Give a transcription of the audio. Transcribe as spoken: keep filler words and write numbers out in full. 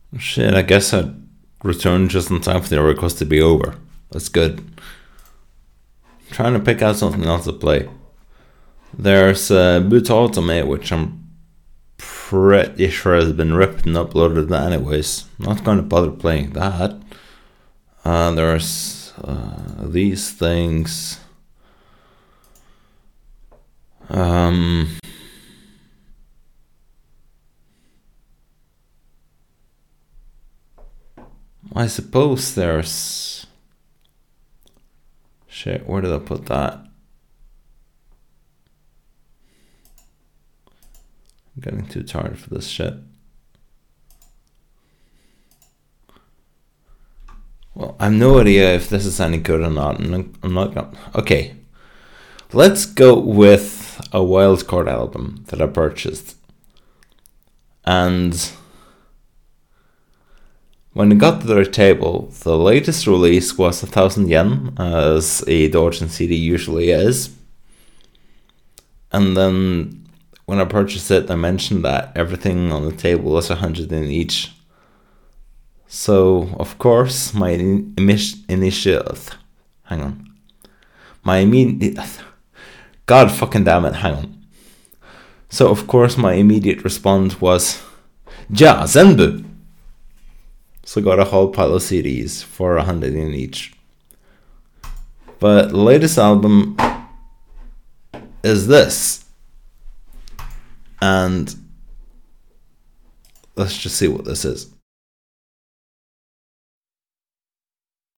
Shit, I guess I returned just in time for the request to be over. That's good. I'm trying to pick out something else to play. There's uh, Boot Automate, which I'm pretty sure has been ripped and uploaded anyways. Not going to bother playing that. Uh, there's uh, these things. Um, I suppose there's... Shit, where did I put that? I'm getting too tired for this shit. Well, I have no idea if this is any good or not. I'm not gonna... Okay. Let's go with a wildcard album that I purchased. And when it got to their table, the latest release was a thousand yen, as a Dojin C D usually is. And then when I purchased it, I mentioned that everything on the table was a hundred in each. So, of course, my in- initial... Hang on. My immediate... God fucking damn it, hang on. So, of course, my immediate response was... Ja, Zenbu! So I got a whole pile of C Ds for a hundred in each. But the latest album is this. And let's just see what this is.